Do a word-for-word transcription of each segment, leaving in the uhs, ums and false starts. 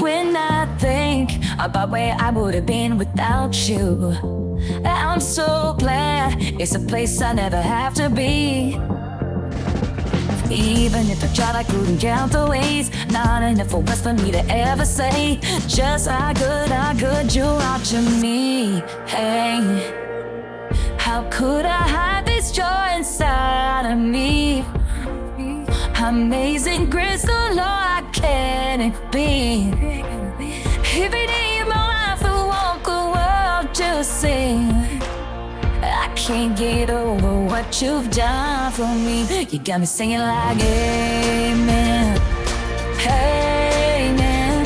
when I think about where I would have been without you. I'm so glad it's a place I never have to be. Even if I tried, I couldn't count the ways. Not enough for words for me to ever say just how good, how good you are to me. Hey, how could I hide this joy inside of me? Amazing grace, the Lord, I can't be. Every day of my life, I want the world to sing. I can't get over what you've done for me. You got me singing like amen, amen,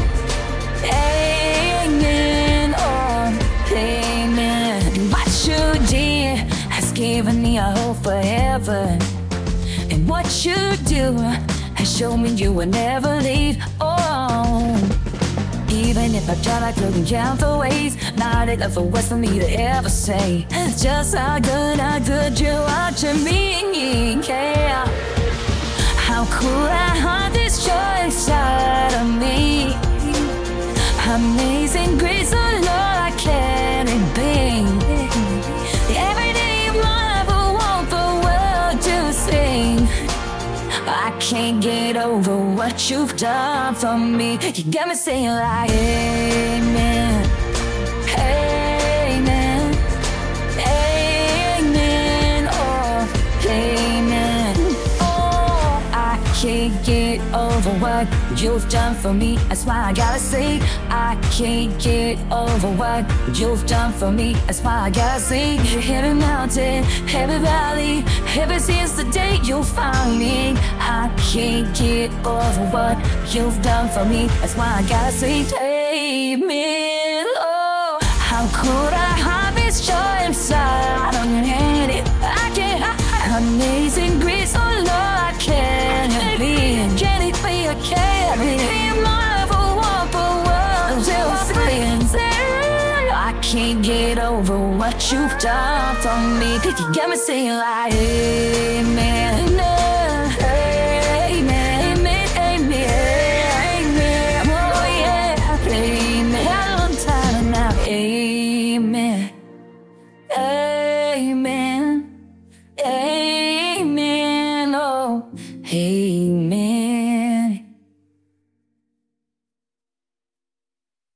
amen, oh, amen. What you did has given me a hope forever. And what you do has shown me you will never leave. Oh, even if I tried, I couldn't count the ways. Not enough for words for me to ever say just how good, how good you are to me. Yeah. How could I hide this joy inside of me? Amazing grace, oh Lord, I can't be. Every day of my life, I want the world to sing. I can't get over what you've done for me. You got me saying like amen, amen, amen, oh, amen. Oh, I can't get over what you've done for me. That's why I gotta say, I can't get over what you've done for me. That's why I gotta say, every mountain, every valley, ever since the day you found me, I can't get over what you've done for me. That's why I gotta say, take me low. How could I hide this joy inside of me? I can't hide. Amazing grace, oh Lord, I can't be. Can it be a carry? In my life, I want the world to see. I can't get over what you've done for me. You got me saying like amen.